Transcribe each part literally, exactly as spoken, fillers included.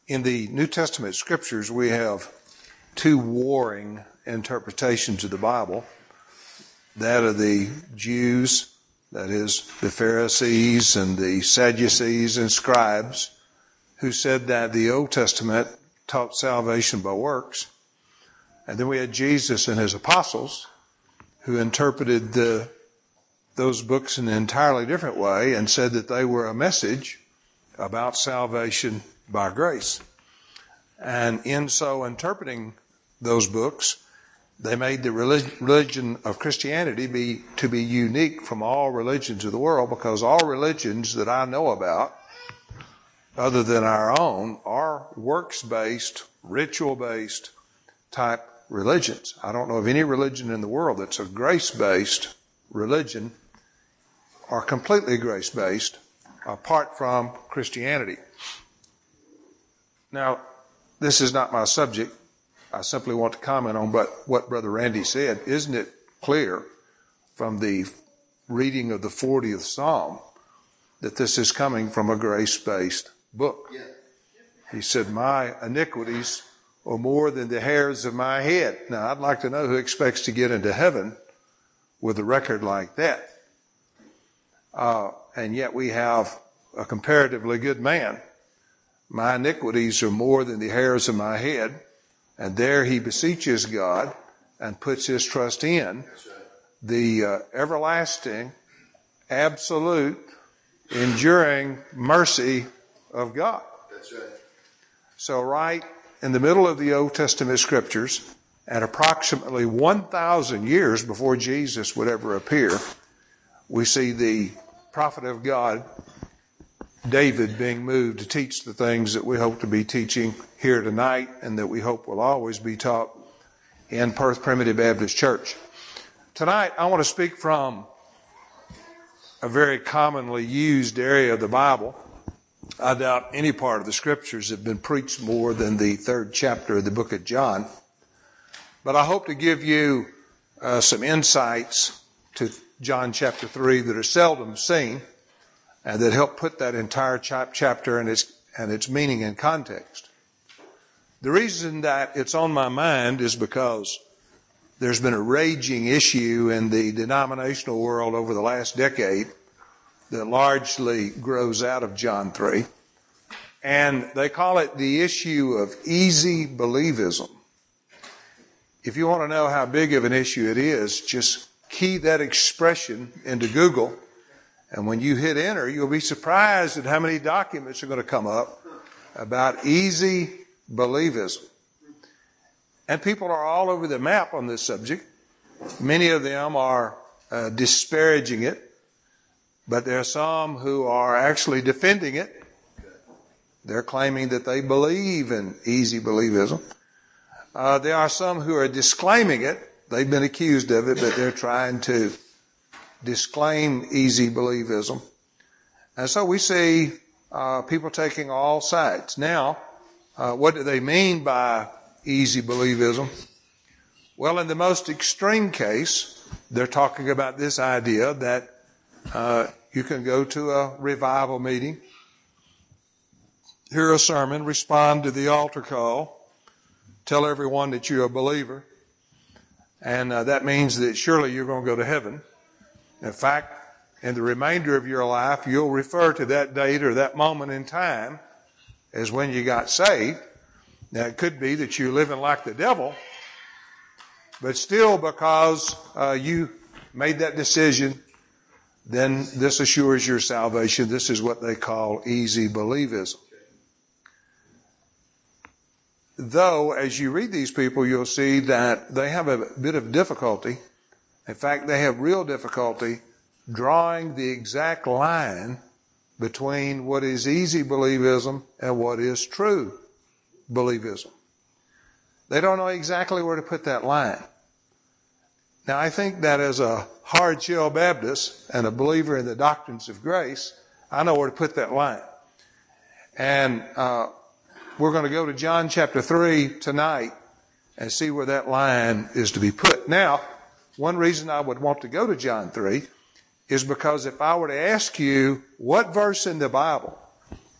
In the New Testament scriptures, we have two warring interpretations of the Bible. That of the Jews, that is, the Pharisees and the Sadducees and scribes, who said that the Old Testament taught salvation by works. And then we had Jesus and his apostles, who interpreted the, those books in an entirely different way and said that they were a message about salvation by grace. And in so interpreting those books, they made the religion of Christianity be to be unique from all religions of the world, because all religions that I know about, other than our own, are works-based, ritual-based type religions. I don't know of any religion in the world that's a grace-based religion or completely grace-based apart from Christianity. Now, this is not my subject. I simply want to comment on but what Brother Randy said. Isn't it clear from the reading of the fortieth Psalm that this is coming from a grace-based book? Yeah. He said, my iniquities are more than the hairs of my head. Now, I'd like to know who expects to get into heaven with a record like that. Uh, and yet we have a comparatively good man. My iniquities are more than the hairs of my head. And there he beseeches God and puts his trust in the uh, everlasting, absolute, enduring mercy of God. That's right. So right in the middle of the Old Testament scriptures, at approximately one thousand years before Jesus would ever appear, we see the prophet of God, David, being moved to teach the things that we hope to be teaching here tonight and that we hope will always be taught in Perth Primitive Baptist Church. Tonight, I want to speak from a very commonly used area of the Bible. I doubt any part of the scriptures have been preached more than the third chapter of the book of John. But I hope to give you uh, some insights to John chapter three that are seldom seen, and that help put that entire chapter and its, and its meaning in context. The reason that it's on my mind is because there's been a raging issue in the denominational world over the last decade that largely grows out of John three. And they call it the issue of easy believism. If you want to know how big of an issue it is, just key that expression into Google. And when you hit enter, you'll be surprised at how many documents are going to come up about easy believism. And people are all over the map on this subject. Many of them are uh, disparaging it, but there are some who are actually defending it. They're claiming that they believe in easy believism. Uh, there are some who are disclaiming it. They've been accused of it, but they're trying to disclaim easy believism. And so we see uh, people taking all sides. Now, uh, what do they mean by easy believism? Well, in the most extreme case, they're talking about this idea that uh, you can go to a revival meeting, hear a sermon, respond to the altar call, tell everyone that you're a believer, and uh, that means that surely you're going to go to heaven. In fact, in the remainder of your life, you'll refer to that date or that moment in time as when you got saved. Now, it could be that you're living like the devil, but still because uh, you made that decision, then this assures your salvation. This is what they call easy believism. Though, as you read these people, you'll see that they have a bit of difficulty. In fact, they have real difficulty drawing the exact line between what is easy believism and what is true believism. They don't know exactly where to put that line. Now, I think that as a hard-shell Baptist and a believer in the doctrines of grace, I know where to put that line. And uh, we're going to go to John chapter three tonight and see where that line is to be put. Now, one reason I would want to go to John three is because if I were to ask you what verse in the Bible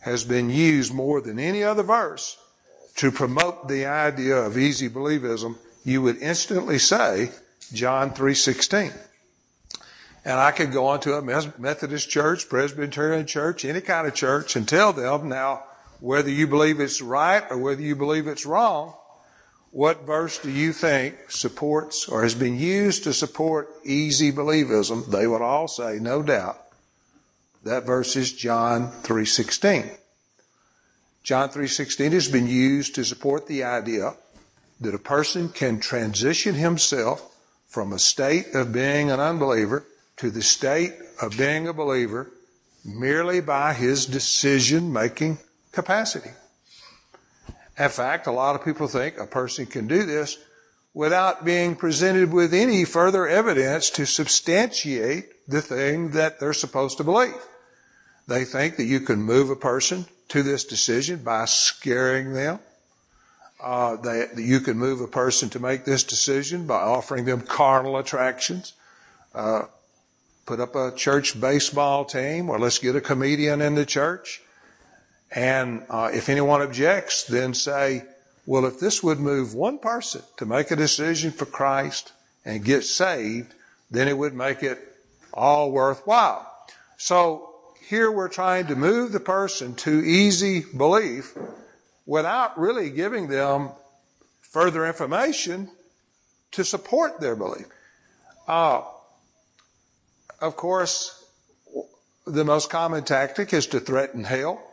has been used more than any other verse to promote the idea of easy believism, you would instantly say John three sixteen. And I could go onto a Methodist church, Presbyterian church, any kind of church, and tell them, now, whether you believe it's right or whether you believe it's wrong, what verse do you think supports or has been used to support easy believism? They would all say, no doubt, that verse is John three sixteen. John three sixteen has been used to support the idea that a person can transition himself from a state of being an unbeliever to the state of being a believer merely by his decision-making capacity. In fact, a lot of people think a person can do this without being presented with any further evidence to substantiate the thing that they're supposed to believe. They think that you can move a person to this decision by scaring them. Uh, they, that you can move a person to make this decision by offering them carnal attractions. Uh, put up a church baseball team, or let's get a comedian in the church. And uh, if anyone objects, then say, well, if this would move one person to make a decision for Christ and get saved, then it would make it all worthwhile. So here we're trying to move the person to easy belief without really giving them further information to support their belief. Uh, of course, the most common tactic is to threaten hell.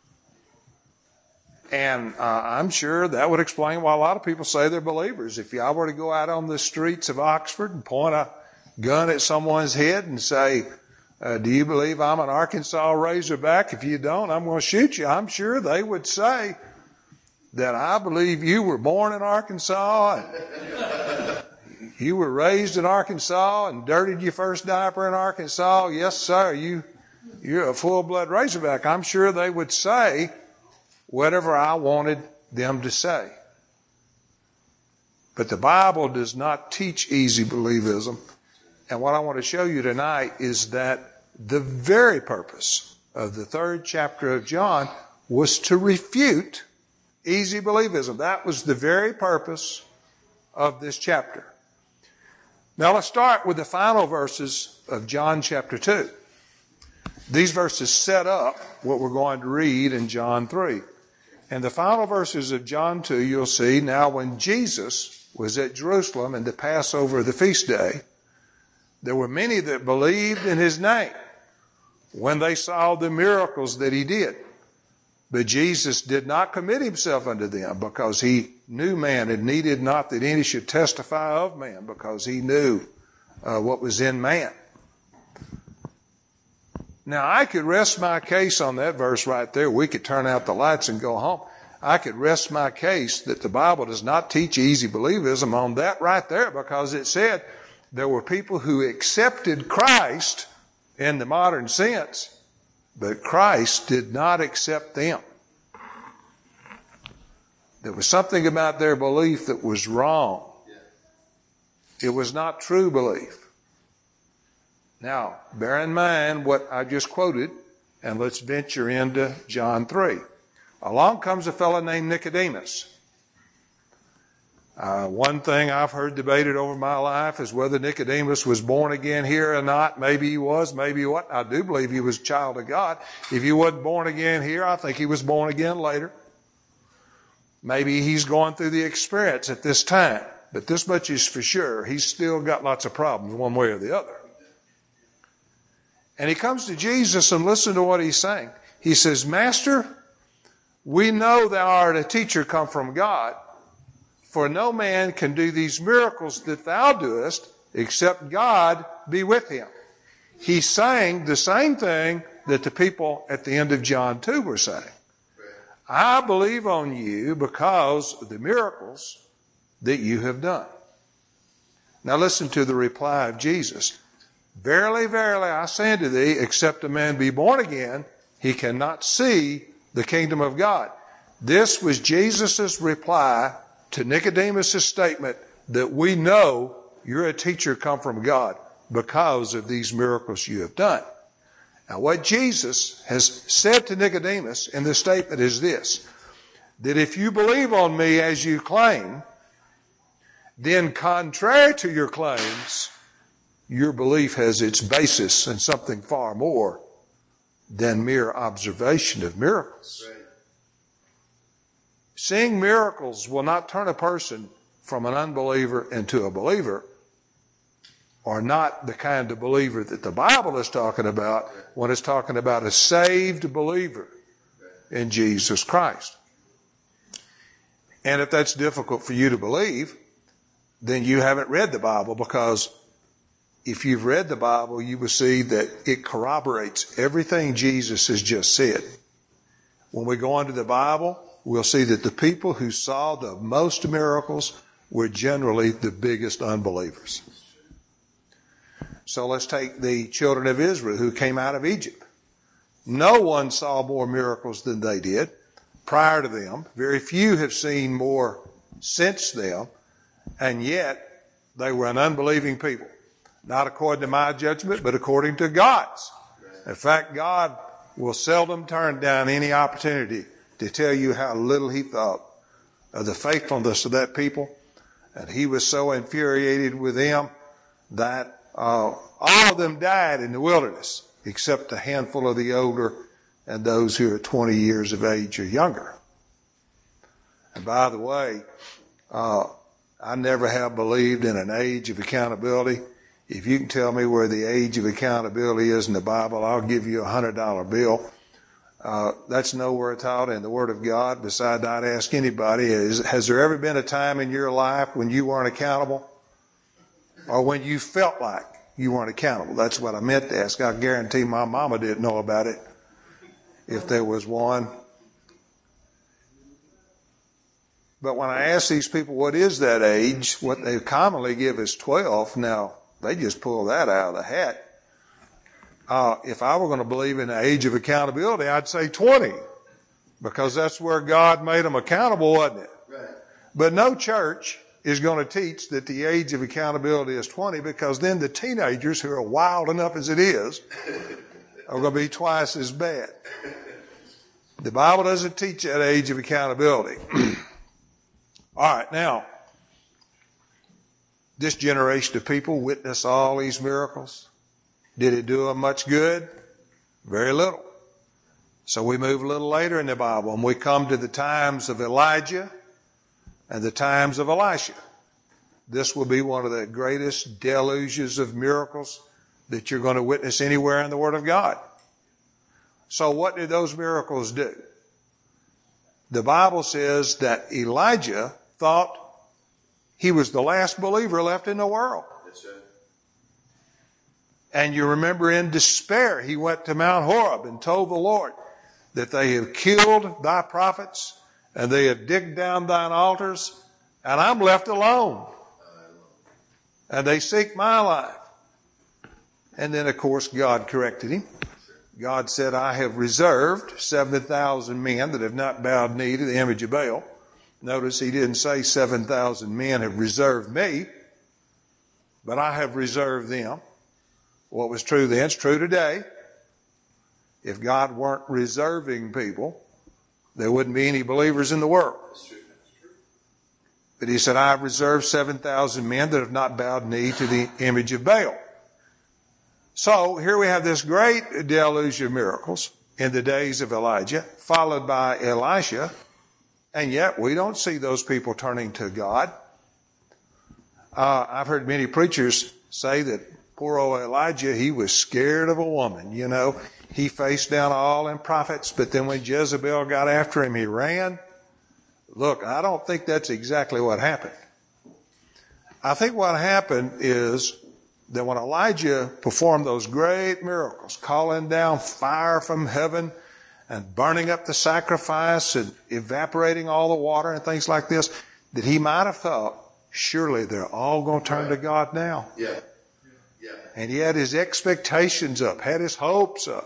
And uh, I'm sure that would explain why a lot of people say they're believers. If I were to go out on the streets of Oxford and point a gun at someone's head and say, uh, do you believe I'm an Arkansas Razorback? If you don't, I'm going to shoot you. I'm sure they would say that I believe you were born in Arkansas and you were raised in Arkansas and dirtied your first diaper in Arkansas. Yes, sir, you, you're a full-blood Razorback. I'm sure they would say whatever I wanted them to say. But the Bible does not teach easy believism. And what I want to show you tonight is that the very purpose of the third chapter of John was to refute easy believism. That was the very purpose of this chapter. Now let's start with the final verses of John chapter two. These verses set up what we're going to read in John three. In the final verses of John two, you'll see, now when Jesus was at Jerusalem in the Passover, the feast day, there were many that believed in his name when they saw the miracles that he did. But Jesus did not commit himself unto them, because he knew man and needed not that any should testify of man, because he knew uh, what was in man. Now, I could rest my case on that verse right there. We could turn out the lights and go home. I could rest my case that the Bible does not teach easy believism on that right there, because it said there were people who accepted Christ in the modern sense, but Christ did not accept them. There was something about their belief that was wrong. It was not true belief. Now, bear in mind what I just quoted, and let's venture into John three. Along comes a fellow named Nicodemus. Uh, one thing I've heard debated over my life is whether Nicodemus was born again here or not. Maybe he was, maybe he wasn't. I do believe he was a child of God. If he wasn't born again here, I think he was born again later. Maybe he's going through the experience at this time. But this much is for sure. He's still got lots of problems one way or the other. And he comes to Jesus, and listen to what he's saying. He says, Master, we know thou art a teacher come from God, for no man can do these miracles that thou doest except God be with him. He's saying the same thing that the people at the end of John two were saying. I believe on you because of the miracles that you have done. Now listen to the reply of Jesus. Verily, verily, I say unto thee, except a man be born again, he cannot see the kingdom of God. This was Jesus' reply to Nicodemus' statement that we know you're a teacher come from God because of these miracles you have done. Now, what Jesus has said to Nicodemus in this statement is this, that if you believe on me as you claim, then contrary to your claims, your belief has its basis in something far more than mere observation of miracles. Right. Seeing miracles will not turn a person from an unbeliever into a believer, or not the kind of believer that the Bible is talking about when it's talking about a saved believer in Jesus Christ. And if that's difficult for you to believe, then you haven't read the Bible, because if you've read the Bible, you will see that it corroborates everything Jesus has just said. When we go into the Bible, we'll see that the people who saw the most miracles were generally the biggest unbelievers. So let's take the children of Israel who came out of Egypt. No one saw more miracles than they did prior to them. Very few have seen more since them. And yet they were an unbelieving people. Not according to my judgment, but according to God's. In fact, God will seldom turn down any opportunity to tell you how little he thought of the faithfulness of that people. And he was so infuriated with them that uh, all of them died in the wilderness, except a handful of the older and those who are twenty years of age or younger. And by the way, uh, I never have believed in an age of accountability. If you can tell me where the age of accountability is in the Bible, I'll give you a hundred dollar bill. Uh, that's nowhere taught in the Word of God. Besides, I'd ask anybody, is, has there ever been a time in your life when you weren't accountable? Or when you felt like you weren't accountable? That's what I meant to ask. I guarantee my mama didn't know about it, if there was one. But when I ask these people, what is that age? What they commonly give is twelve. Now, they just pull that out of the hat. Uh, if I were going to believe in the age of accountability, I'd say twenty, because that's where God made them accountable, wasn't it? Right. But no church is going to teach that the age of accountability is twenty, because then the teenagers, who are wild enough as it is, are going to be twice as bad. The Bible doesn't teach that age of accountability. All right, now, this generation of people witnessed all these miracles. Did it do them much good? Very little. So we move a little later in the Bible, and we come to the times of Elijah and the times of Elisha. This will be one of the greatest deluges of miracles that you're going to witness anywhere in the Word of God. So what did those miracles do? The Bible says that Elijah thought he was the last believer left in the world. That's right. And you remember, in despair, he went to Mount Horeb and told the Lord that they have killed thy prophets and they have digged down thine altars, and I'm left alone. And they seek my life. And then, of course, God corrected him. God said, I have reserved seven thousand men that have not bowed knee to the image of Baal. Notice he didn't say seven thousand men have reserved me, but I have reserved them. What was true then is true today. If God weren't reserving people, there wouldn't be any believers in the world. But he said, I have reserved seven thousand men that have not bowed knee to the image of Baal. So here we have this great deluge of miracles in the days of Elijah, followed by Elisha, and yet we don't see those people turning to God. Uh, I've heard many preachers say that poor old Elijah, he was scared of a woman. You know, he faced down all them prophets, but then when Jezebel got after him, he ran. Look, I don't think that's exactly what happened. I think what happened is that when Elijah performed those great miracles, calling down fire from heaven and burning up the sacrifice and evaporating all the water and things like this, that he might have thought, surely they're all going to turn to God now. Yeah. Yeah. And he had his expectations up, had his hopes up.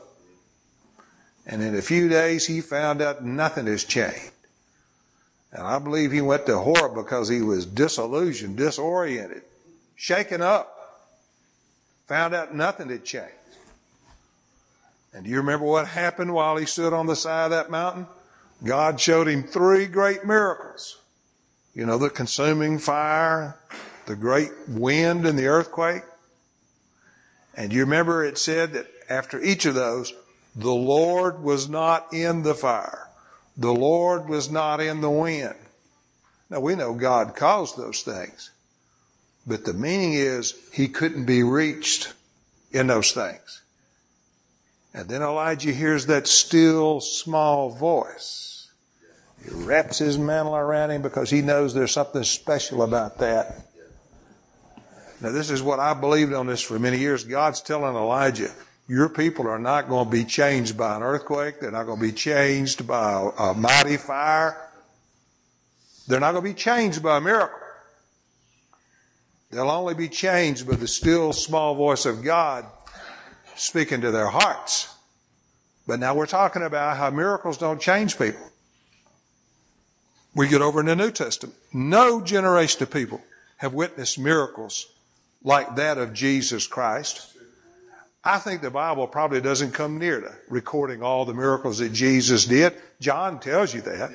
And in a few days, he found out nothing has changed. And I believe he went to Horeb because he was disillusioned, disoriented, shaken up. Found out nothing had changed. And do you remember what happened while he stood on the side of that mountain? God showed him three great miracles. You know, the consuming fire, the great wind and the earthquake. And you remember it said that after each of those, the Lord was not in the fire. The Lord was not in the wind. Now we know God caused those things. But the meaning is he couldn't be reached in those things. And then Elijah hears that still small voice. He wraps his mantle around him because he knows there's something special about that. Now this is what I believed on this for many years. God's telling Elijah, your people are not going to be changed by an earthquake. They're not going to be changed by a, a mighty fire. They're not going to be changed by a miracle. They'll only be changed by the still small voice of God speaking to their hearts. But now we're talking about how miracles don't change people. We get over in the New Testament. No generation of people have witnessed miracles like that of Jesus Christ. I think the Bible probably doesn't come near to recording all the miracles that Jesus did. John tells you that.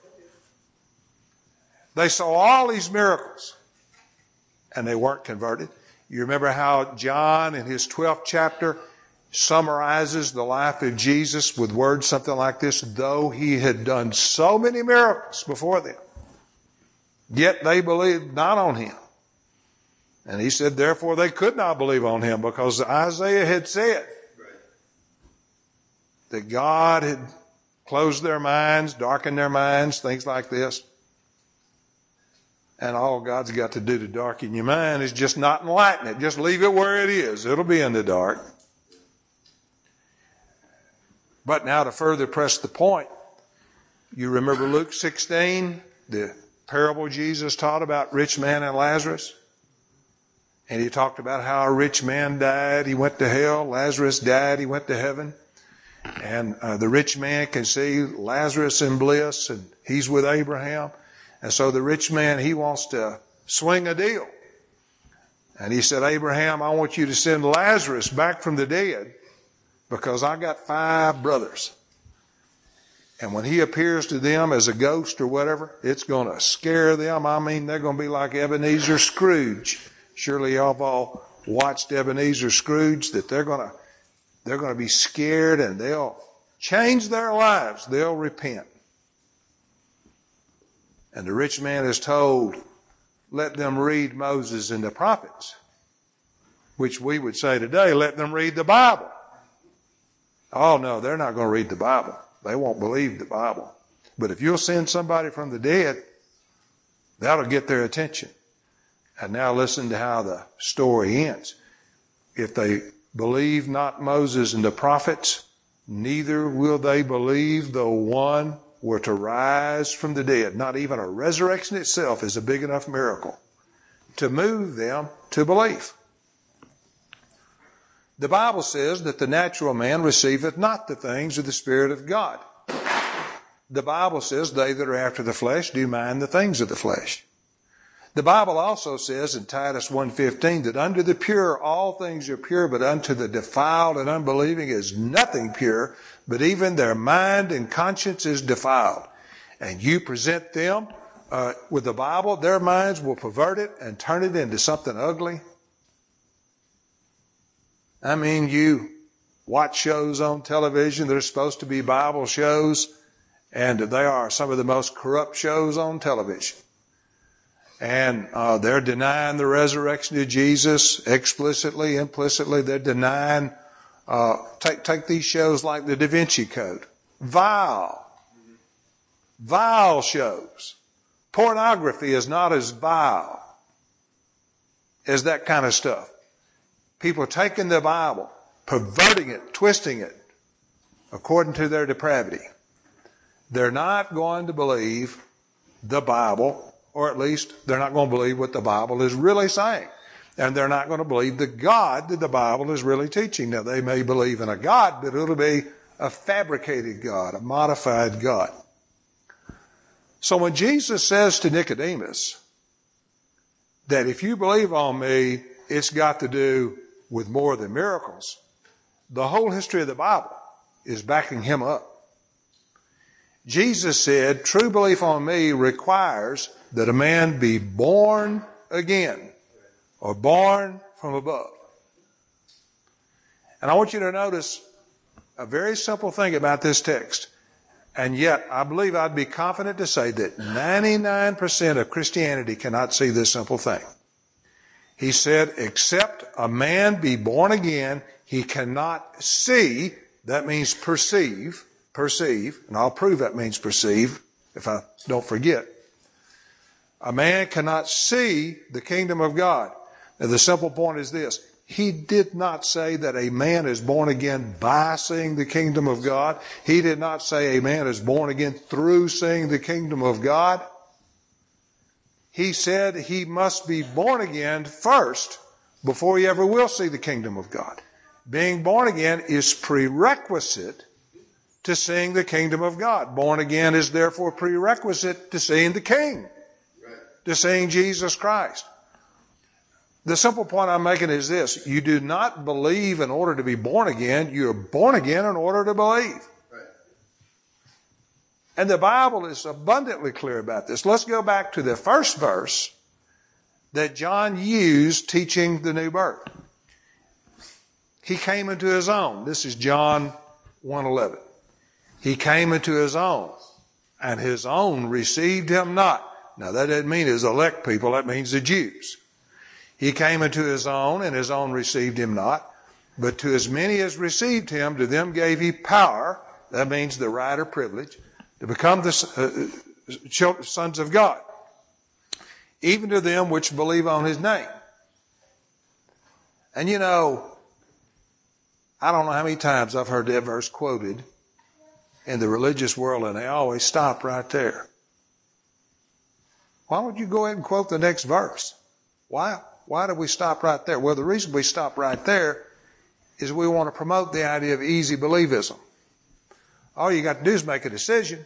They saw all these miracles and they weren't converted. You remember how John in his twelfth chapter summarizes the life of Jesus with words something like this: though he had done so many miracles before them, yet they believed not on him. And he said, therefore they could not believe on him, because Isaiah had said that God had closed their minds, darkened their minds, things like this. And all God's got to do to darken your mind is just not enlighten it. Just leave it where it is. It'll be in the dark. But now to further press the point, you remember Luke sixteen, the parable Jesus taught about rich man and Lazarus? And he talked about how a rich man died, he went to hell. Lazarus died, he went to heaven. And uh, the rich man can see Lazarus in bliss, and he's with Abraham. And so the rich man, he wants to swing a deal. And he said, Abraham, I want you to send Lazarus back from the dead, because I got five brothers. And when he appears to them as a ghost or whatever, it's going to scare them. I mean, they're going to be like Ebenezer Scrooge. Surely y'all have all watched Ebenezer Scrooge, that they're going to, they're going to be scared and they'll change their lives. They'll repent. And the rich man is told, let them read Moses and the prophets, which we would say today, let them read the Bible. Oh no, they're not going to read the Bible. They won't believe the Bible. But if you'll send somebody from the dead, that'll get their attention. And now listen to how the story ends. If they believe not Moses and the prophets, neither will they believe though one were to rise from the dead. Not even a resurrection itself is a big enough miracle to move them to belief. The Bible says that the natural man receiveth not the things of the Spirit of God. The Bible says they that are after the flesh do mind the things of the flesh. The Bible also says in Titus one fifteen that unto the pure all things are pure, but unto the defiled and unbelieving is nothing pure, but even their mind and conscience is defiled. And you present them uh, with the Bible, their minds will pervert it and turn it into something ugly. I mean, you watch shows on television that are supposed to be Bible shows, and they are some of the most corrupt shows on television. And uh, they're denying the resurrection of Jesus explicitly, implicitly. They're denying, uh, take, take these shows like the Da Vinci Code. Vile. Vile shows. Pornography is not as vile as that kind of stuff. People taking the Bible, perverting it, twisting it, according to their depravity. They're not going to believe the Bible, or at least they're not going to believe what the Bible is really saying. And they're not going to believe the God that the Bible is really teaching. Now, they may believe in a God, but it'll be a fabricated God, a modified God. So when Jesus says to Nicodemus that if you believe on me, it's got to do with more than miracles, the whole history of the Bible is backing him up. Jesus said, true belief on me requires that a man be born again, or born from above. And I want you to notice a very simple thing about this text. And yet, I believe I'd be confident to say that ninety-nine percent of Christianity cannot see this simple thing. He said, except a man be born again, he cannot see, that means perceive, perceive, and I'll prove that means perceive if I don't forget. A man cannot see the kingdom of God. Now, the simple point is this. He did not say that a man is born again by seeing the kingdom of God. He did not say a man is born again through seeing the kingdom of God. He said he must be born again first before he ever will see the kingdom of God. Being born again is prerequisite to seeing the kingdom of God. Born again is therefore prerequisite to seeing the King, to seeing Jesus Christ. The simple point I'm making is this. You do not believe in order to be born again. You're born again in order to believe. Right. And the Bible is abundantly clear about this. Let's go back to the first verse that John used teaching the new birth. He came into his own. This is John one eleven. He came into his own, and his own received him not. Now that doesn't mean his elect people. That means the Jews. He came into his own, and his own received him not. But to as many as received him, to them gave he power, that means the right or privilege, to become the uh, sons of God, even to them which believe on his name. And you know, I don't know how many times I've heard that verse quoted in the religious world, and they always stop right there. Why would you go ahead and quote the next verse? Why? Why do we stop right there? Well, the reason we stop right there is we want to promote the idea of easy believism. All you got to do is make a decision.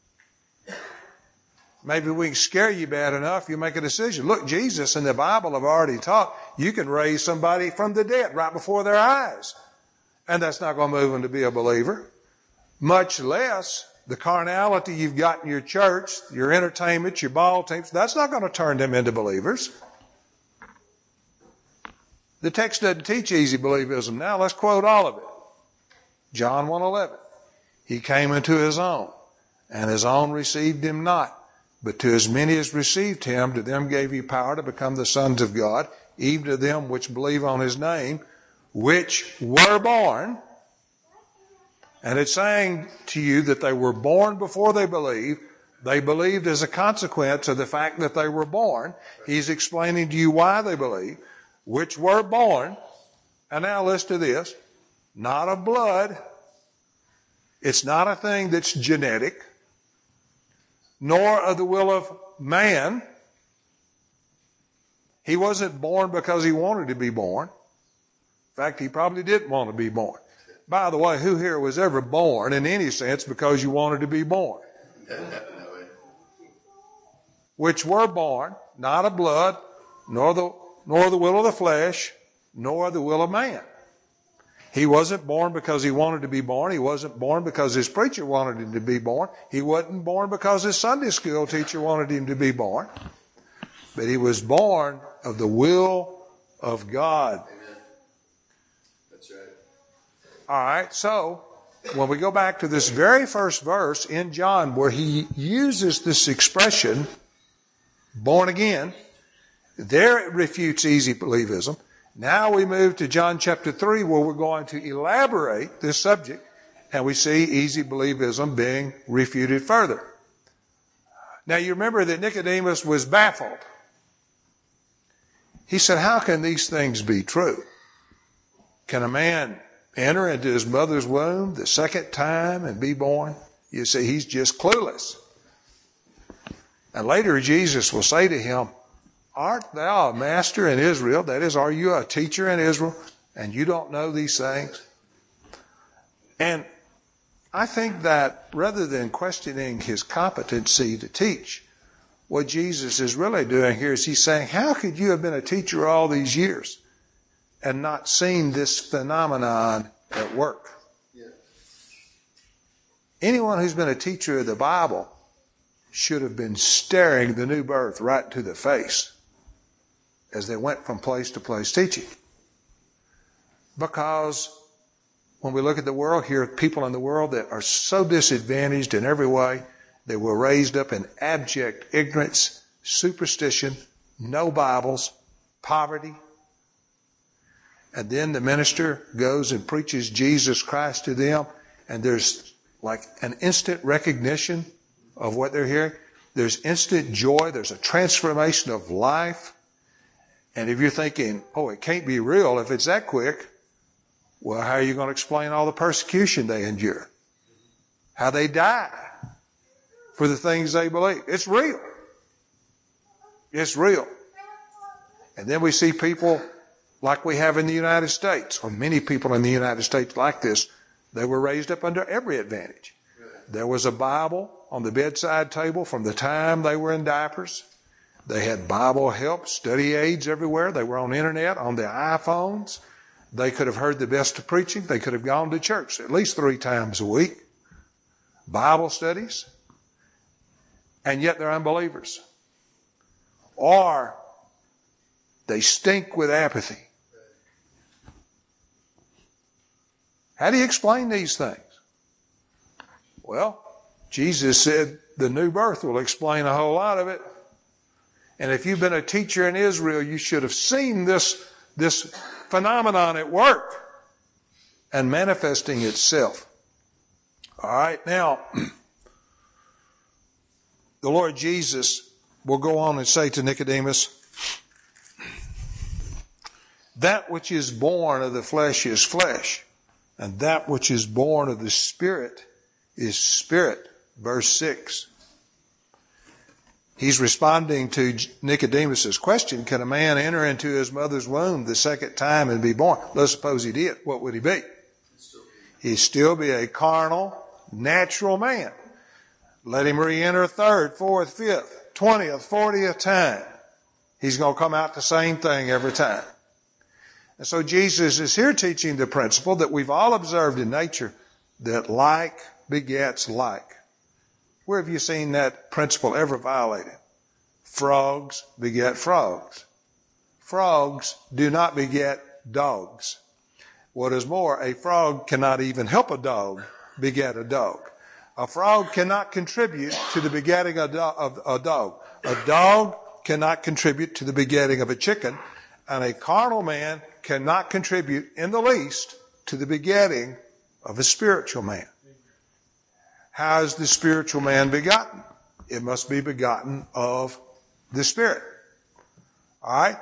Maybe we can scare you bad enough, you make a decision. Look, Jesus and the Bible have already taught you can raise somebody from the dead right before their eyes. And that's not going to move them to be a believer. Much less the carnality you've got in your church, your entertainment, your ball teams, that's not going to turn them into believers. The text doesn't teach easy believism. Now let's quote all of it. John one eleven. He came into his own, and his own received him not. But to as many as received him, to them gave he power to become the sons of God, even to them which believe on his name, which were born. And it's saying to you that they were born before they believed. They believed as a consequence of the fact that they were born. He's explaining to you why they believe. Which were born, and now listen to this, not of blood. It's not a thing that's genetic, nor of the will of man. He wasn't born because he wanted to be born. In fact, he probably didn't want to be born. By the way, who here was ever born in any sense because you wanted to be born? Which were born, not of blood, nor the nor the will of the flesh, nor the will of man. He wasn't born because he wanted to be born. He wasn't born because his preacher wanted him to be born. He wasn't born because his Sunday school teacher wanted him to be born. But he was born of the will of God. Amen. That's right. All right, so when we go back to this very first verse in John where he uses this expression, born again, there it refutes easy believism. Now we move to John chapter three where we're going to elaborate this subject and we see easy believism being refuted further. Now you remember that Nicodemus was baffled. He said, how can these things be true? Can a man enter into his mother's womb the second time and be born? You see, he's just clueless. And later Jesus will say to him, art thou a master in Israel? That is, are you a teacher in Israel? And you don't know these things? And I think that rather than questioning his competency to teach, what Jesus is really doing here is he's saying, how could you have been a teacher all these years and not seen this phenomenon at work? Yeah. Anyone who's been a teacher of the Bible should have been staring the new birth right to the face as they went from place to place teaching. Because when we look at the world, here are people in the world that are so disadvantaged in every way. They were raised up in abject ignorance, superstition, no Bibles, poverty. And then the minister goes and preaches Jesus Christ to them, and there's like an instant recognition of what they're hearing. There's instant joy. There's a transformation of life. And if you're thinking, oh, it can't be real if it's that quick, well, how are you going to explain all the persecution they endure? How they die for the things they believe? It's real. It's real. And then we see people like we have in the United States, or many people in the United States like this. They were raised up under every advantage. There was a Bible on the bedside table from the time they were in diapers. They had Bible help, study aids everywhere. They were on the internet, on their iPhones. They could have heard the best of preaching. They could have gone to church at least three times a week. Bible studies. And yet they're unbelievers. Or they stink with apathy. How do you explain these things? Well, Jesus said the new birth will explain a whole lot of it. And if you've been a teacher in Israel, you should have seen this, this phenomenon at work and manifesting itself. All right, now, the Lord Jesus will go on and say to Nicodemus, that which is born of the flesh is flesh, and that which is born of the Spirit is spirit. Verse six. He's responding to Nicodemus's question, can a man enter into his mother's womb the second time and be born? Let's suppose he did. What would he be? He'd still be a carnal, natural man. Let him re-enter a third, fourth, fifth, twentieth, fortieth time. He's going to come out the same thing every time. And so Jesus is here teaching the principle that we've all observed in nature, that like begets like. Where have you seen that principle ever violated? Frogs beget frogs. Frogs do not beget dogs. What is more, a frog cannot even help a dog beget a dog. A frog cannot contribute to the begetting of a dog. A dog cannot contribute to the begetting of a chicken, and a carnal man cannot contribute in the least to the begetting of a spiritual man. How is the spiritual man begotten? It must be begotten of the Spirit. All right?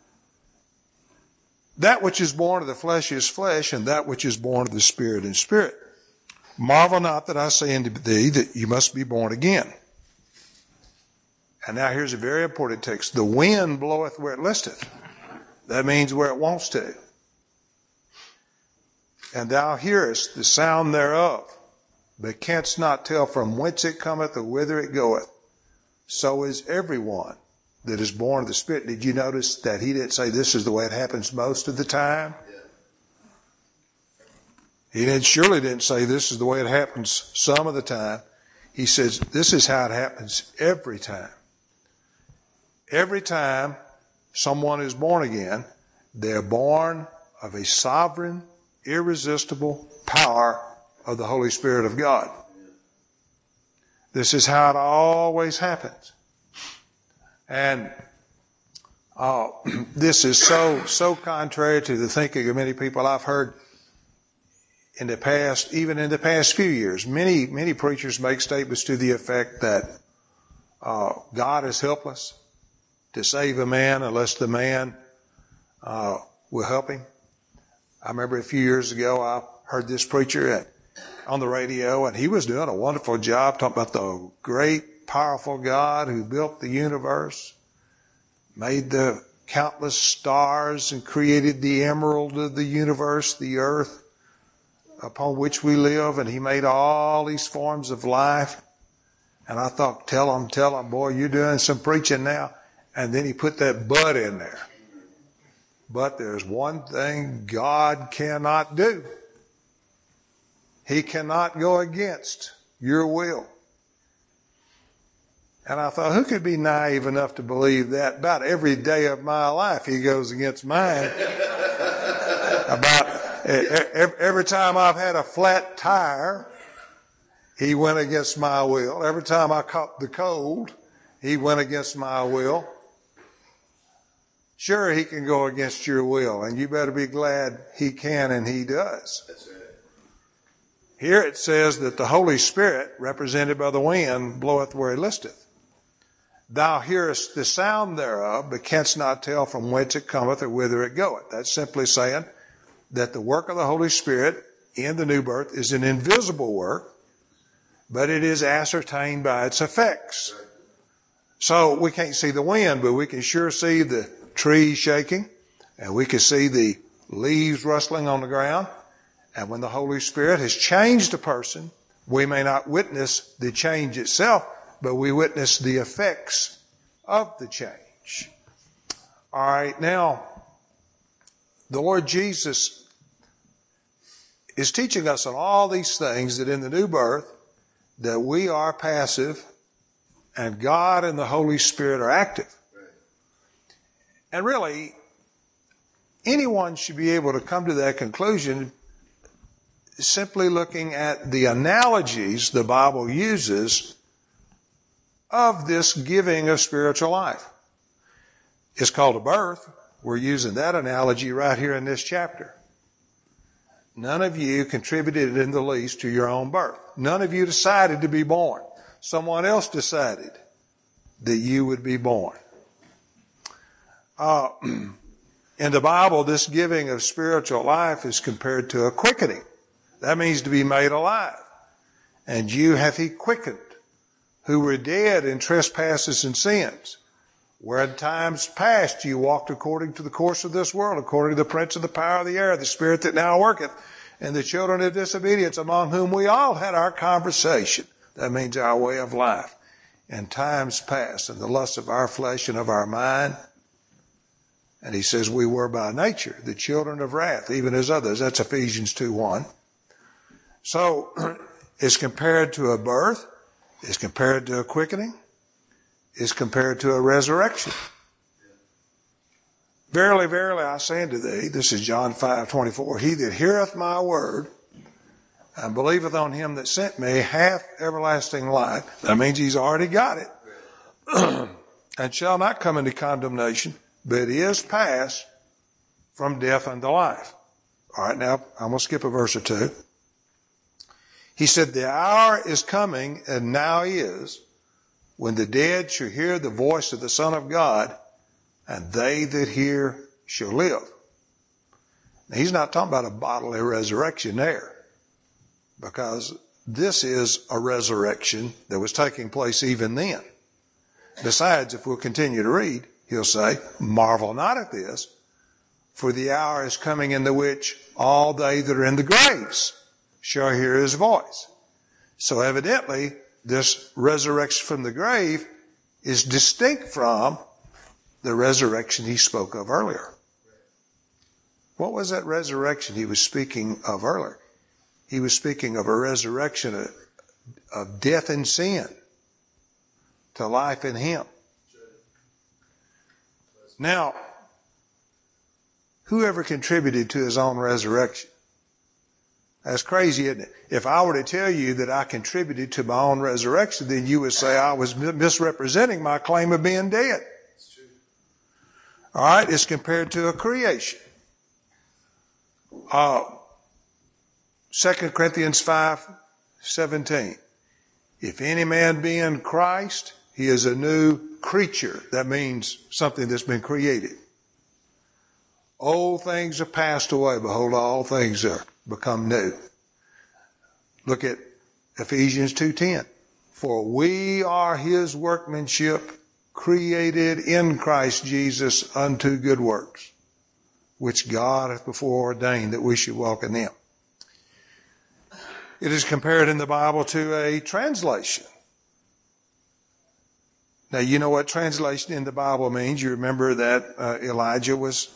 That which is born of the flesh is flesh, and that which is born of the Spirit is spirit. Marvel not that I say unto thee that you must be born again. And now here's a very important text. The wind bloweth where it listeth. That means where it wants to. And thou hearest the sound thereof, but canst not tell from whence it cometh or whither it goeth. So is everyone that is born of the Spirit. Did you notice that he didn't say this is the way it happens most of the time? He didn't, surely didn't say this is the way it happens some of the time. He says this is how it happens every time. Every time someone is born again, they're born of a sovereign, irresistible power of the Holy Spirit of God. This is how it always happens. And uh, this is so, so contrary to the thinking of many people. I've heard in the past, even in the past few years, many, many preachers make statements to the effect that uh, God is helpless to save a man unless the man uh, will help him. I remember a few years ago, I heard this preacher at, on the radio, and he was doing a wonderful job talking about the great, powerful God who built the universe, made the countless stars, and created the emerald of the universe, the earth upon which we live, and he made all these forms of life. And I thought, tell him, tell him, boy, you're doing some preaching now. And then he put that but in there. But there's one thing God cannot do. He cannot go against your will. And I thought, who could be naive enough to believe that? About every day of my life, he goes against mine. About every time I've had a flat tire, he went against my will. Every time I caught the cold, he went against my will. Sure, he can go against your will, and you better be glad he can, and he does. That's right. Here it says that the Holy Spirit, represented by the wind, bloweth where he listeth. Thou hearest the sound thereof, but canst not tell from whence it cometh or whither it goeth. That's simply saying that the work of the Holy Spirit in the new birth is an invisible work, but it is ascertained by its effects. So we can't see the wind, but we can sure see the trees shaking, and we can see the leaves rustling on the ground. And when the Holy Spirit has changed a person, we may not witness the change itself, but we witness the effects of the change. All right, now, the Lord Jesus is teaching us on all these things that in the new birth, that we are passive and God and the Holy Spirit are active. And really, anyone should be able to come to that conclusion simply looking at the analogies the Bible uses of this giving of spiritual life. It's called a birth. We're using that analogy right here in this chapter. None of you contributed in the least to your own birth. None of you decided to be born. Someone else decided that you would be born. Uh, in the Bible, this giving of spiritual life is compared to a quickening. That means to be made alive. And you hath he quickened, who were dead in trespasses and sins, where in times past you walked according to the course of this world, according to the prince of the power of the air, the spirit that now worketh, and the children of disobedience, among whom we all had our conversation. That means our way of life. In times past, in the lust of our flesh and of our mind. And he says we were by nature the children of wrath, even as others. That's Ephesians two one. So it's compared to a birth. It's compared to a quickening. It's compared to a resurrection. Verily, verily, I say unto thee, this is John five twenty-four, he that heareth my word and believeth on him that sent me hath everlasting life. That means he's already got it. And shall not come into condemnation, but is passed from death unto life. All right, now I'm going to skip a verse or two. He said, the hour is coming, and now is, when the dead shall hear the voice of the Son of God, and they that hear shall live. Now, he's not talking about a bodily resurrection there, because this is a resurrection that was taking place even then. Besides, if we'll continue to read, he'll say, marvel not at this, for the hour is coming in the which all they that are in the graves shall hear his voice. So evidently, this resurrection from the grave is distinct from the resurrection he spoke of earlier. What was that resurrection he was speaking of earlier? He was speaking of a resurrection of, of death and sin to life in him. Now, whoever contributed to his own resurrection? That's crazy, isn't it? If I were to tell you that I contributed to my own resurrection, then you would say I was misrepresenting my claim of being dead. All right, it's compared to a creation. Uh, Second Corinthians five seventeen. If any man be in Christ, he is a new creature. That means something that's been created. Old things are passed away. Behold, all things are become new. Look at Ephesians two ten. For we are his workmanship, created in Christ Jesus unto good works, which God hath before ordained that we should walk in them. It is compared in the Bible to a translation. Now, you know what translation in the Bible means. You remember that uh, Elijah was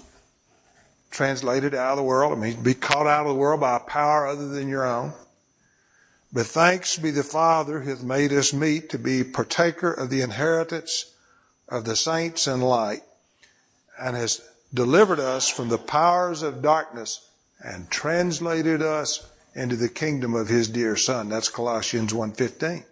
translated out of the world. It means be caught out of the world by a power other than your own. But thanks be the Father who hath made us meet to be partaker of the inheritance of the saints in light, and has delivered us from the powers of darkness and translated us into the kingdom of his dear Son. That's Colossians one fifteen.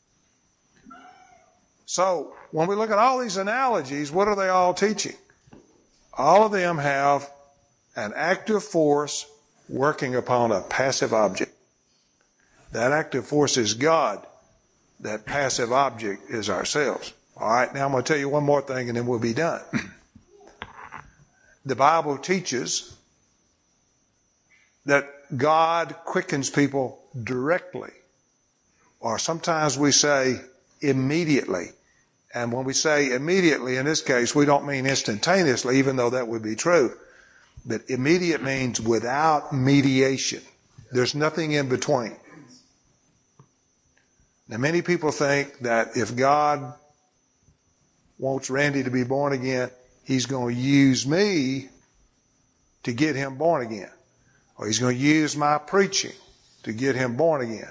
So when we look at all these analogies, what are they all teaching? All of them have an active force working upon a passive object. That active force is God. That passive object is ourselves. All right, now I'm going to tell you one more thing and then we'll be done. The Bible teaches that God quickens people directly, or sometimes we say immediately. And when we say immediately, in this case, we don't mean instantaneously, even though that would be true. But immediate means without mediation. There's nothing in between. Now, many people think that if God wants Randy to be born again, he's going to use me to get him born again. Or he's going to use my preaching to get him born again.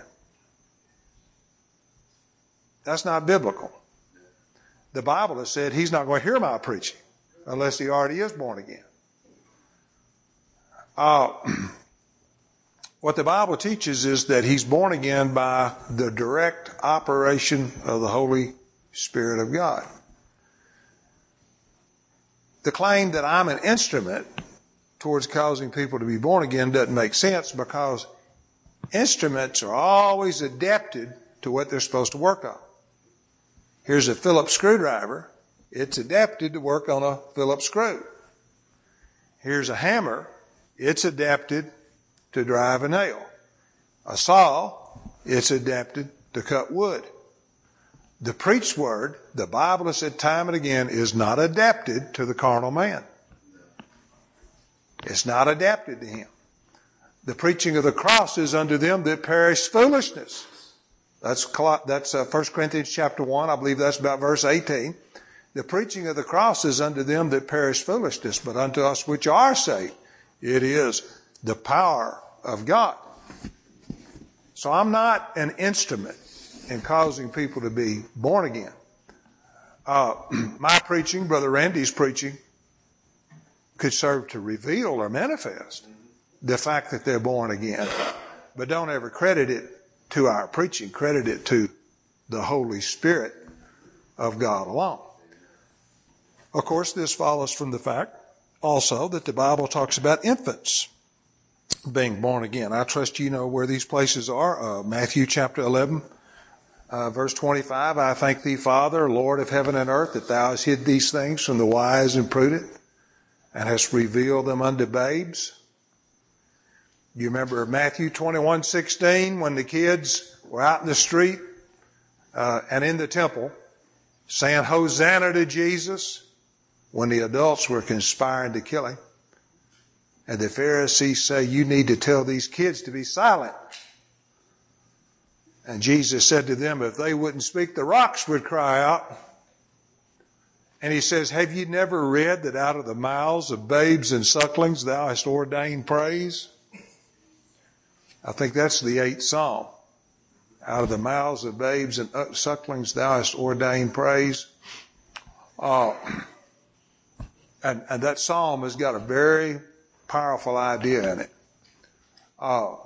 That's not biblical. The Bible has said he's not going to hear my preaching unless he already is born again. Uh, what the Bible teaches is that he's born again by the direct operation of the Holy Spirit of God. The claim that I'm an instrument towards causing people to be born again doesn't make sense, because instruments are always adapted to what they're supposed to work on. Here's a Phillips screwdriver. It's adapted to work on a Phillips screw. Here's a hammer. It's adapted to drive a nail. A saw, it's adapted to cut wood. The preached word, the Bible has said time and again, is not adapted to the carnal man. It's not adapted to him. The preaching of the cross is unto them that perish foolishness. That's that's uh, First Corinthians chapter one. I believe that's about verse eighteen. The preaching of the cross is unto them that perish foolishness, but unto us which are saved, it is the power of God. So I'm not an instrument in causing people to be born again. Uh, my preaching, Brother Randy's preaching, could serve to reveal or manifest the fact that they're born again. But don't ever credit it to our preaching. Credit it to the Holy Spirit of God alone. Of course, this follows from the fact also that the Bible talks about infants being born again. I trust you know where these places are. Uh, Matthew chapter eleven, uh, verse twenty-five, I thank thee, Father, Lord of heaven and earth, that thou hast hid these things from the wise and prudent, and hast revealed them unto babes. You remember Matthew twenty-one sixteen, when the kids were out in the street uh, and in the temple saying, Hosanna to Jesus, when the adults were conspiring to kill him. And the Pharisees say, you need to tell these kids to be silent. And Jesus said to them, if they wouldn't speak, the rocks would cry out. And he says, have you never read that out of the mouths of babes and sucklings thou hast ordained praise? I think that's the eighth Psalm. Out of the mouths of babes and sucklings thou hast ordained praise. Uh, and, and that psalm has got a very powerful idea in it. Uh,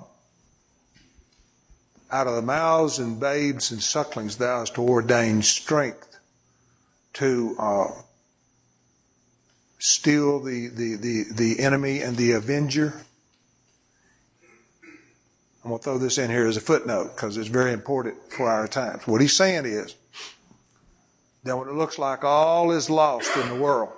out of the mouths and babes and sucklings thou hast ordained strength to uh, steal the, the, the, the enemy and the avenger. I'm going to throw this in here as a footnote because it's very important for our times. What he's saying is that when it looks like all is lost in the world,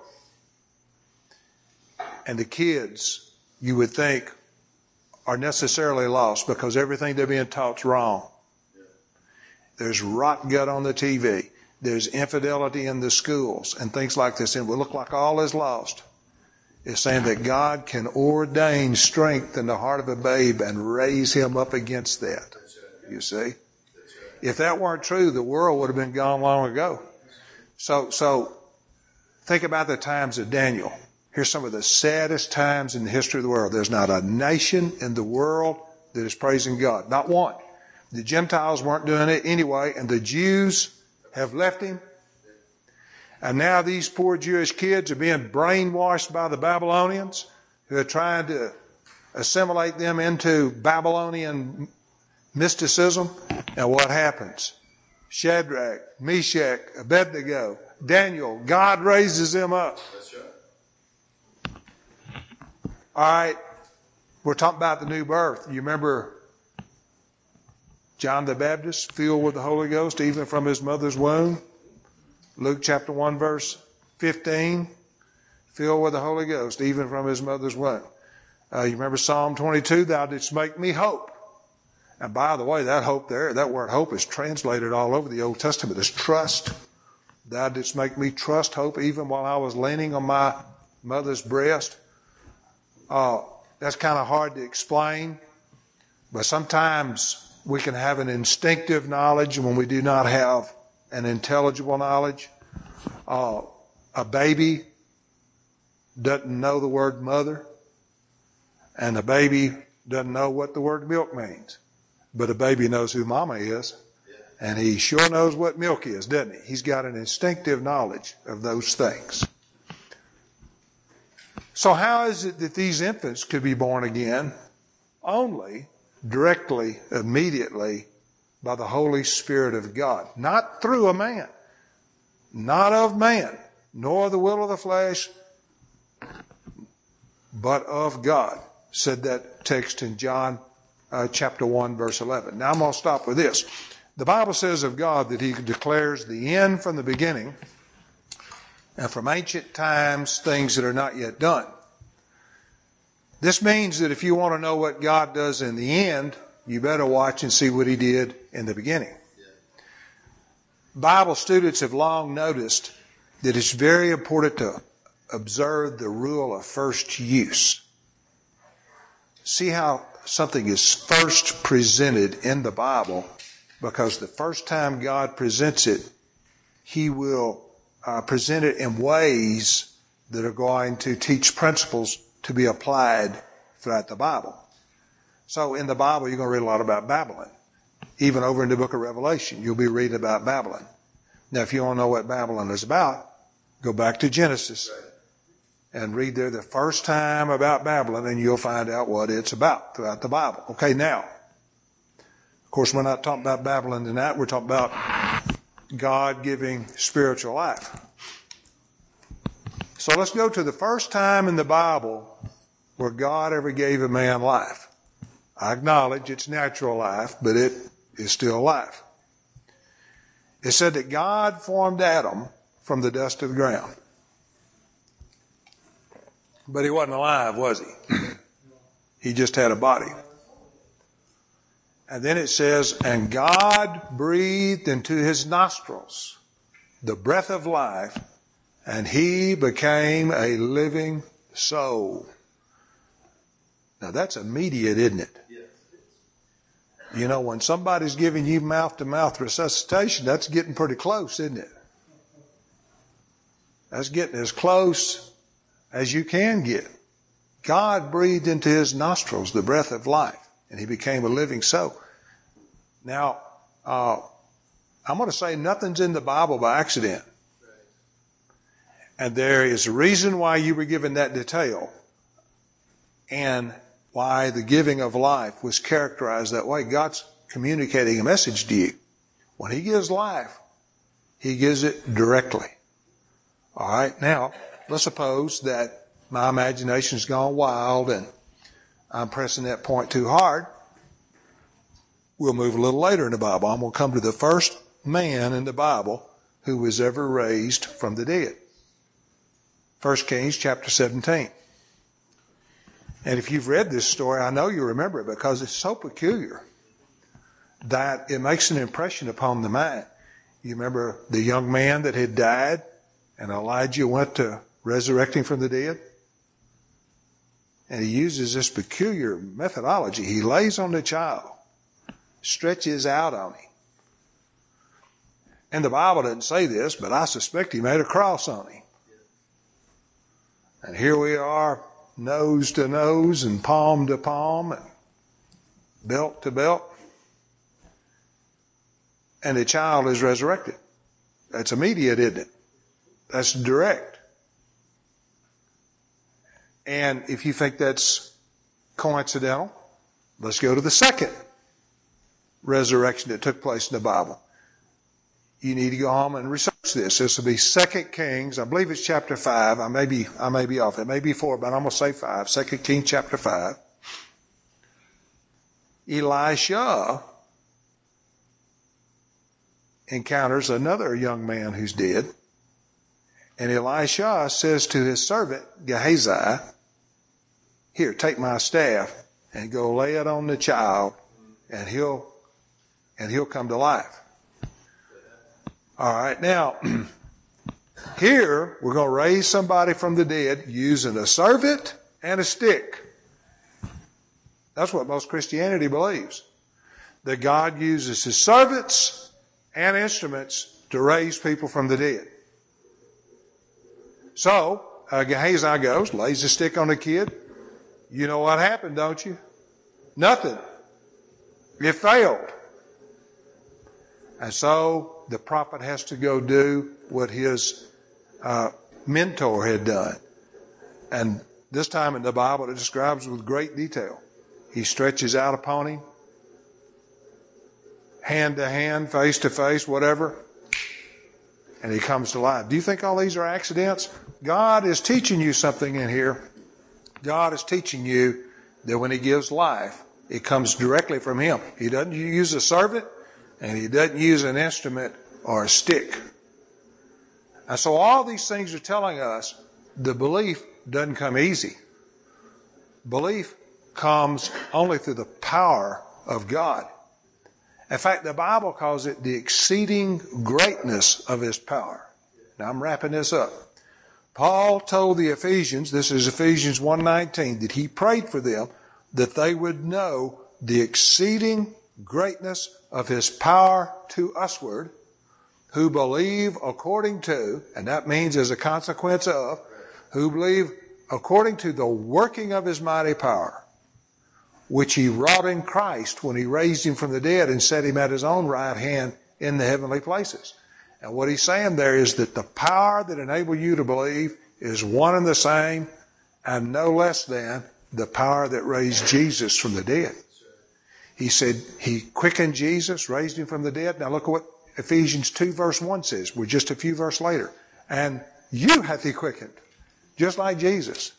and the kids, you would think, are necessarily lost because everything they're being taught's wrong. There's rot gut on the T V. There's infidelity in the schools and things like this. And it will look like all is lost. It's saying that God can ordain strength in the heart of a babe and raise him up against that. You see? If that weren't true, the world would have been gone long ago. So, so think about the times of Daniel. Here's some of the saddest times in the history of the world. There's not a nation in the world that is praising God. Not one. The Gentiles weren't doing it anyway, and the Jews have left him. And now these poor Jewish kids are being brainwashed by the Babylonians who are trying to assimilate them into Babylonian mysticism. And what happens? Shadrach, Meshach, Abednego, Daniel, God raises them up. That's right. All right, we're talking about the new birth. You remember John the Baptist, filled with the Holy Ghost, even from his mother's womb? Luke chapter one, verse fifteen, filled with the Holy Ghost, even from his mother's womb. Uh, you remember Psalm twenty-two, thou didst make me hope. And by the way, that hope there, that word hope is translated all over the Old Testament as trust. Thou didst make me trust hope even while I was leaning on my mother's breast. Uh, that's kind of hard to explain, but sometimes we can have an instinctive knowledge when we do not have an intelligible knowledge. Uh, a baby doesn't know the word mother, and a baby doesn't know what the word milk means. But a baby knows who mama is, and he sure knows what milk is, doesn't he? He's got an instinctive knowledge of those things. So how is it that these infants could be born again? Only directly, immediately, by the Holy Spirit of God. Not through a man. Not of man, nor the will of the flesh, but of God, said that text in John uh, chapter one, verse eleven. Now I'm going to stop with this. The Bible says of God that he declares the end from the beginning, and from ancient times things that are not yet done. This means that if you want to know what God does in the end, you better watch and see what he did in the beginning. Bible students have long noticed that it's very important to observe the rule of first use. See how something is first presented in the Bible, because the first time God presents it, he will uh, present it in ways that are going to teach principles to be applied throughout the Bible. So in the Bible, you're going to read a lot about Babylon. Even over in the book of Revelation, you'll be reading about Babylon. Now, if you want to know what Babylon is about, go back to Genesis and read there the first time about Babylon, and you'll find out what it's about throughout the Bible. Okay, now, of course, we're not talking about Babylon tonight. We're talking about God giving spiritual life. So let's go to the first time in the Bible where God ever gave a man life. I acknowledge it's natural life, but it is still life. It said that God formed Adam from the dust of the ground. But he wasn't alive, was he? He just had a body. And then it says, and God breathed into his nostrils the breath of life, and he became a living soul. Now that's immediate, isn't it? You know, when somebody's giving you mouth-to-mouth resuscitation, that's getting pretty close, isn't it? That's getting as close as you can get. God breathed into his nostrils the breath of life, and he became a living soul. Now, uh, I'm going to say nothing's in the Bible by accident. And there is a reason why you were given that detail, and why the giving of life was characterized that way. God's communicating a message to you. When he gives life, he gives it directly. All right, now, let's suppose that my imagination's gone wild and I'm pressing that point too hard. We'll move a little later in the Bible. I'm going to come to the first man in the Bible who was ever raised from the dead. First Kings chapter seventeen. And if you've read this story, I know you remember it because it's so peculiar that it makes an impression upon the mind. You remember the young man that had died and Elijah went to resurrect him from the dead? And he uses this peculiar methodology. He lays on the child, stretches out on him. And the Bible doesn't say this, but I suspect he made a cross on him. And here we are, nose to nose and palm to palm and belt to belt. and the child is resurrected. That's immediate, isn't it? That's direct. And if you think that's coincidental, let's go to the second resurrection that took place in the Bible. You need to go home and research this. This will be Second Kings. I believe it's chapter five. I may be, I may be off. It may be four, but I'm going to say five. Second Kings chapter five. Elisha encounters another young man who's dead. And Elisha says to his servant, Gehazi, here, take my staff and go lay it on the child, and he'll, and he'll come to life. All right, now, here we're going to raise somebody from the dead using a servant and a stick. That's what most Christianity believes. That God uses his servants and instruments to raise people from the dead. So, uh, Gehazi goes, lays a stick on the kid. You know what happened, don't you? Nothing. It failed. And so the prophet has to go do what his uh, mentor had done. And this time in the Bible it describes with great detail. He stretches out upon him, hand to hand, face to face, whatever, and he comes to life. Do you think all these are accidents? God is teaching you something in here. God is teaching you that when he gives life, it comes directly from him. He doesn't use a servant, and he doesn't use an instrument or a stick. And so all these things are telling us the belief doesn't come easy. Belief comes only through the power of God. In fact, the Bible calls it the exceeding greatness of his power. Now I'm wrapping this up. Paul told the Ephesians, this is Ephesians one nineteen, that he prayed for them that they would know the exceeding greatness of his power to usward, who believe according to, and that means as a consequence of, who believe according to the working of his mighty power, which he wrought in Christ when he raised him from the dead and set him at his own right hand in the heavenly places. And what he's saying there is that the power that enables you to believe is one and the same and no less than the power that raised Jesus from the dead. He said he quickened Jesus, raised him from the dead. Now look at what Ephesians two verse one says. We're just a few verses later. And you hath he quickened, just like Jesus.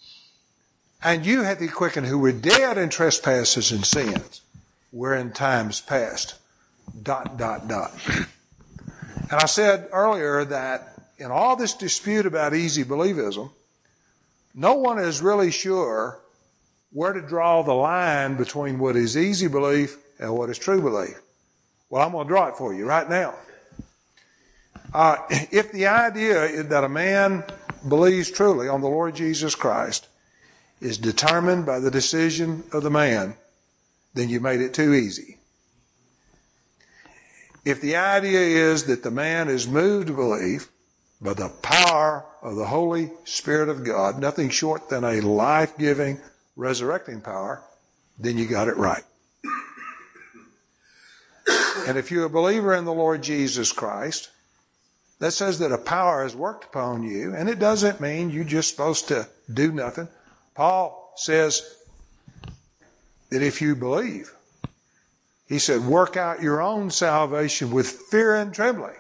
And you hath he quickened who were dead in trespasses and sins, were in times past. Dot, dot, dot. And I said earlier that in all this dispute about easy believism, no one is really sure where to draw the line between what is easy belief and what is true belief. Well, I'm going to draw it for you right now. Uh, if the idea is that a man believes truly on the Lord Jesus Christ is determined by the decision of the man, then you made it too easy. If the idea is that the man is moved to believe by the power of the Holy Spirit of God, nothing short than a life-giving, resurrecting power, then you got it right. And if you're a believer in the Lord Jesus Christ, that says that a power has worked upon you, and it doesn't mean you're just supposed to do nothing. Paul says that if you believe, he said, work out your own salvation with fear and trembling.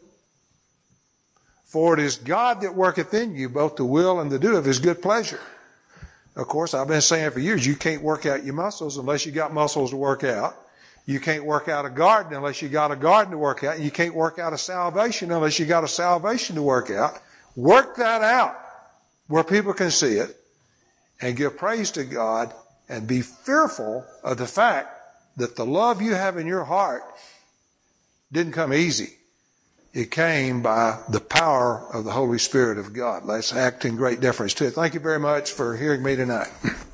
For it is God that worketh in you both the will and the do of his good pleasure. Of course, I've been saying for years, you can't work out your muscles unless you got muscles to work out. You can't work out a garden unless you got a garden to work out. You can't work out a salvation unless you got a salvation to work out. Work that out where people can see it and give praise to God and be fearful of the fact that the love you have in your heart didn't come easy. It came by the power of the Holy Spirit of God. Let's act in great deference to it. Thank you very much for hearing me tonight.